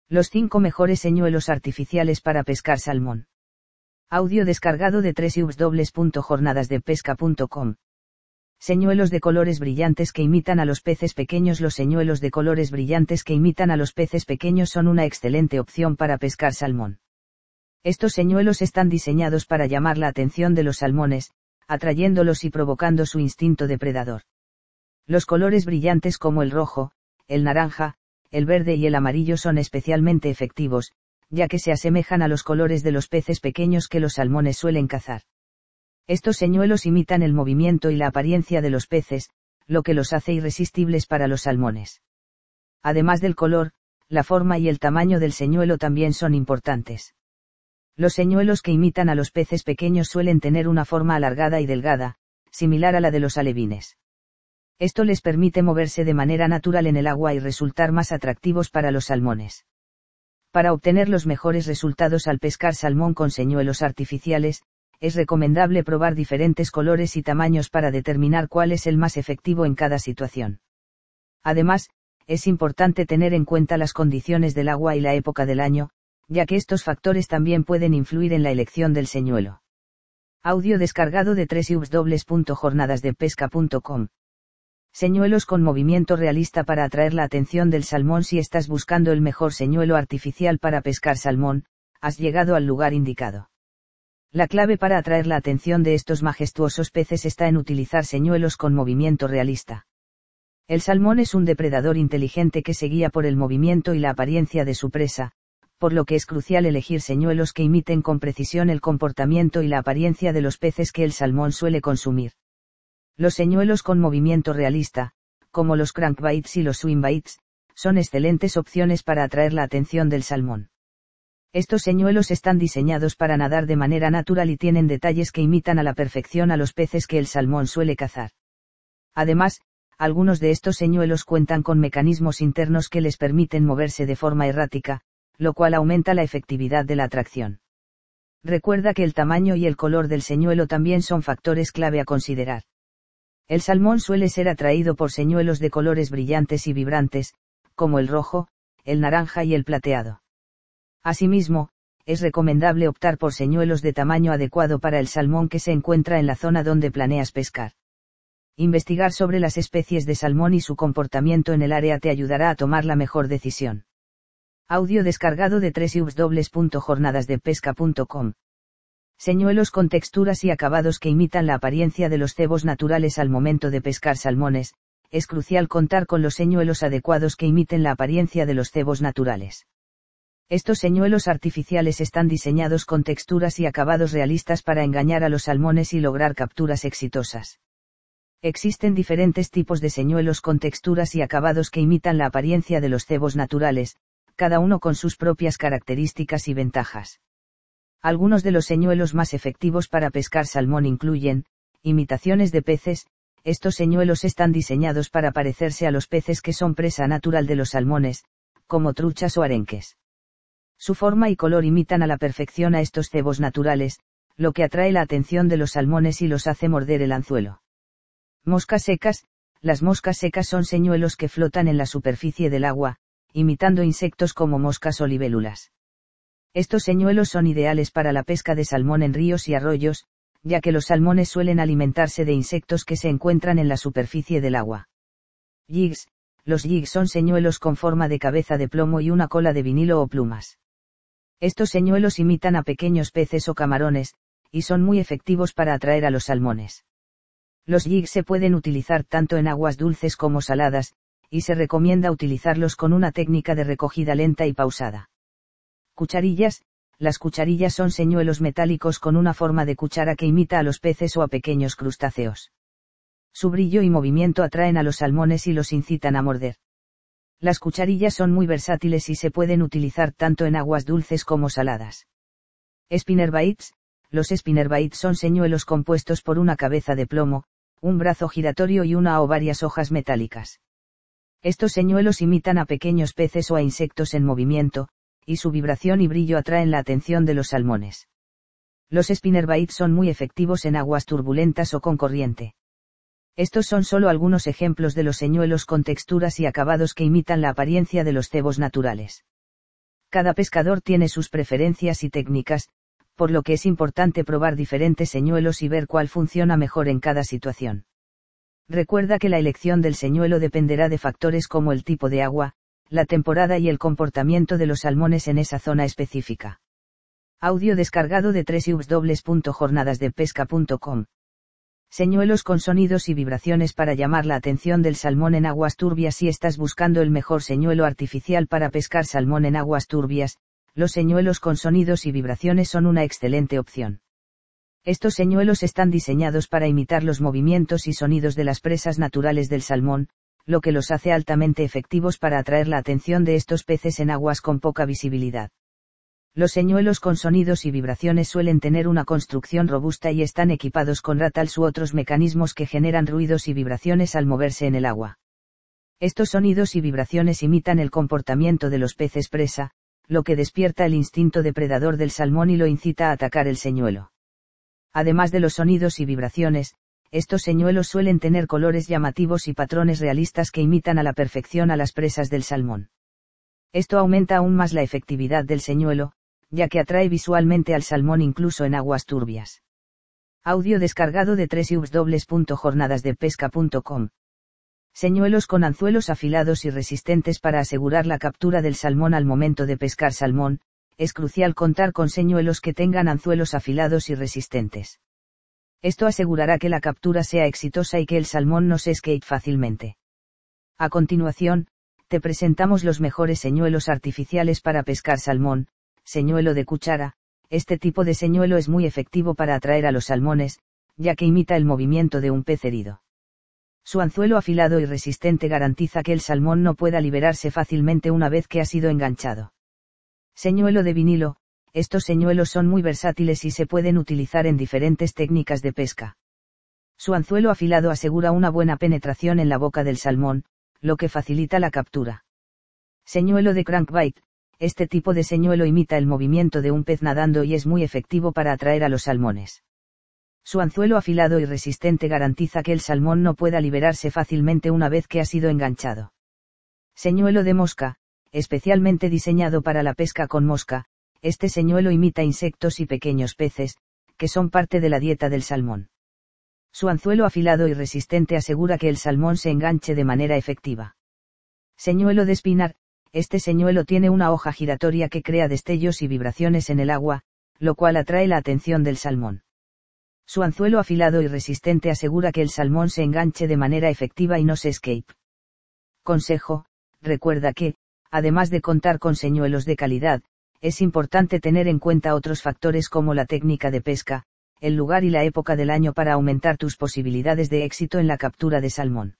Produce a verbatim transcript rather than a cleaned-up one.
Los cinco mejores señuelos artificiales para pescar salmón. Audio descargado de doble u doble u doble u punto jornadas de pesca punto com. Señuelos de colores brillantes que imitan a los peces pequeños. Los señuelos de colores brillantes que imitan a los peces pequeños son una excelente opción para pescar salmón. Estos señuelos están diseñados para llamar la atención de los salmones, atrayéndolos y provocando su instinto depredador. Los colores brillantes como el rojo, el naranja, el verde y el amarillo son especialmente efectivos, ya que se asemejan a los colores de los peces pequeños que los salmones suelen cazar. Estos señuelos imitan el movimiento y la apariencia de los peces, lo que los hace irresistibles para los salmones. Además del color, la forma y el tamaño del señuelo también son importantes. Los señuelos que imitan a los peces pequeños suelen tener una forma alargada y delgada, similar a la de los alevines. Esto les permite moverse de manera natural en el agua y resultar más atractivos para los salmones. Para obtener los mejores resultados al pescar salmón con señuelos artificiales, es recomendable probar diferentes colores y tamaños para determinar cuál es el más efectivo en cada situación. Además, es importante tener en cuenta las condiciones del agua y la época del año, ya que estos factores también pueden influir en la elección del señuelo. Audio descargado de doble u doble u doble u punto jornadas de pesca punto com. Señuelos con movimiento realista para atraer la atención del salmón. Si estás buscando el mejor señuelo artificial para pescar salmón, has llegado al lugar indicado. La clave para atraer la atención de estos majestuosos peces está en utilizar señuelos con movimiento realista. El salmón es un depredador inteligente que se guía por el movimiento y la apariencia de su presa, por lo que es crucial elegir señuelos que imiten con precisión el comportamiento y la apariencia de los peces que el salmón suele consumir. Los señuelos con movimiento realista, como los crankbaits y los swimbaits, son excelentes opciones para atraer la atención del salmón. Estos señuelos están diseñados para nadar de manera natural y tienen detalles que imitan a la perfección a los peces que el salmón suele cazar. Además, algunos de estos señuelos cuentan con mecanismos internos que les permiten moverse de forma errática, lo cual aumenta la efectividad de la atracción. Recuerda que el tamaño y el color del señuelo también son factores clave a considerar. El salmón suele ser atraído por señuelos de colores brillantes y vibrantes, como el rojo, el naranja y el plateado. Asimismo, es recomendable optar por señuelos de tamaño adecuado para el salmón que se encuentra en la zona donde planeas pescar. Investigar sobre las especies de salmón y su comportamiento en el área te ayudará a tomar la mejor decisión. Audio descargado de doble u doble u doble u punto jornadas de pesca punto com. Señuelos con texturas y acabados que imitan la apariencia de los cebos naturales. Al momento de pescar salmones, es crucial contar con los señuelos adecuados que imiten la apariencia de los cebos naturales. Estos señuelos artificiales están diseñados con texturas y acabados realistas para engañar a los salmones y lograr capturas exitosas. Existen diferentes tipos de señuelos con texturas y acabados que imitan la apariencia de los cebos naturales, cada uno con sus propias características y ventajas. Algunos de los señuelos más efectivos para pescar salmón incluyen, imitaciones de peces. Estos señuelos están diseñados para parecerse a los peces que son presa natural de los salmones, como truchas o arenques. Su forma y color imitan a la perfección a estos cebos naturales, lo que atrae la atención de los salmones y los hace morder el anzuelo. Moscas secas. Las moscas secas son señuelos que flotan en la superficie del agua, imitando insectos como moscas o libélulas. Estos señuelos son ideales para la pesca de salmón en ríos y arroyos, ya que los salmones suelen alimentarse de insectos que se encuentran en la superficie del agua. Jigs. Los jigs son señuelos con forma de cabeza de plomo y una cola de vinilo o plumas. Estos señuelos imitan a pequeños peces o camarones, y son muy efectivos para atraer a los salmones. Los jigs se pueden utilizar tanto en aguas dulces como saladas, y se recomienda utilizarlos con una técnica de recogida lenta y pausada. Cucharillas. Las cucharillas son señuelos metálicos con una forma de cuchara que imita a los peces o a pequeños crustáceos. Su brillo y movimiento atraen a los salmones y los incitan a morder. Las cucharillas son muy versátiles y se pueden utilizar tanto en aguas dulces como saladas. Spinnerbaits. Los spinnerbaits son señuelos compuestos por una cabeza de plomo, un brazo giratorio y una o varias hojas metálicas. Estos señuelos imitan a pequeños peces o a insectos en movimiento, y su vibración y brillo atraen la atención de los salmones. Los spinnerbaits son muy efectivos en aguas turbulentas o con corriente. Estos son solo algunos ejemplos de los señuelos con texturas y acabados que imitan la apariencia de los cebos naturales. Cada pescador tiene sus preferencias y técnicas, por lo que es importante probar diferentes señuelos y ver cuál funciona mejor en cada situación. Recuerda que la elección del señuelo dependerá de factores como el tipo de agua, la temporada y el comportamiento de los salmones en esa zona específica. Audio descargado de doble u doble u doble u punto jornadas de pesca punto com. Señuelos con sonidos y vibraciones para llamar la atención del salmón en aguas turbias. Si estás buscando el mejor señuelo artificial para pescar salmón en aguas turbias, los señuelos con sonidos y vibraciones son una excelente opción. Estos señuelos están diseñados para imitar los movimientos y sonidos de las presas naturales del salmón, lo que los hace altamente efectivos para atraer la atención de estos peces en aguas con poca visibilidad. Los señuelos con sonidos y vibraciones suelen tener una construcción robusta y están equipados con rattles u otros mecanismos que generan ruidos y vibraciones al moverse en el agua. Estos sonidos y vibraciones imitan el comportamiento de los peces presa, lo que despierta el instinto depredador del salmón y lo incita a atacar el señuelo. Además de los sonidos y vibraciones, estos señuelos suelen tener colores llamativos y patrones realistas que imitan a la perfección a las presas del salmón. Esto aumenta aún más la efectividad del señuelo, ya que atrae visualmente al salmón incluso en aguas turbias. Audio descargado de doble u doble u doble u punto jornadas de pesca punto com. Señuelos con anzuelos afilados y resistentes para asegurar la captura del salmón al momento de pescar salmón. Es crucial contar con señuelos que tengan anzuelos afilados y resistentes. Esto asegurará que la captura sea exitosa y que el salmón no se escape fácilmente. A continuación, te presentamos los mejores señuelos artificiales para pescar salmón. Señuelo de cuchara. Este tipo de señuelo es muy efectivo para atraer a los salmones, ya que imita el movimiento de un pez herido. Su anzuelo afilado y resistente garantiza que el salmón no pueda liberarse fácilmente una vez que ha sido enganchado. Señuelo de vinilo. Estos señuelos son muy versátiles y se pueden utilizar en diferentes técnicas de pesca. Su anzuelo afilado asegura una buena penetración en la boca del salmón, lo que facilita la captura. Señuelo de crankbait. Este tipo de señuelo imita el movimiento de un pez nadando y es muy efectivo para atraer a los salmones. Su anzuelo afilado y resistente garantiza que el salmón no pueda liberarse fácilmente una vez que ha sido enganchado. Señuelo de mosca. Especialmente diseñado para la pesca con mosca, este señuelo imita insectos y pequeños peces, que son parte de la dieta del salmón. Su anzuelo afilado y resistente asegura que el salmón se enganche de manera efectiva. Señuelo de espinar. Este señuelo tiene una hoja giratoria que crea destellos y vibraciones en el agua, lo cual atrae la atención del salmón. Su anzuelo afilado y resistente asegura que el salmón se enganche de manera efectiva y no se escape. Consejo: recuerda que, además de contar con señuelos de calidad, es importante tener en cuenta otros factores como la técnica de pesca, el lugar y la época del año para aumentar tus posibilidades de éxito en la captura de salmón.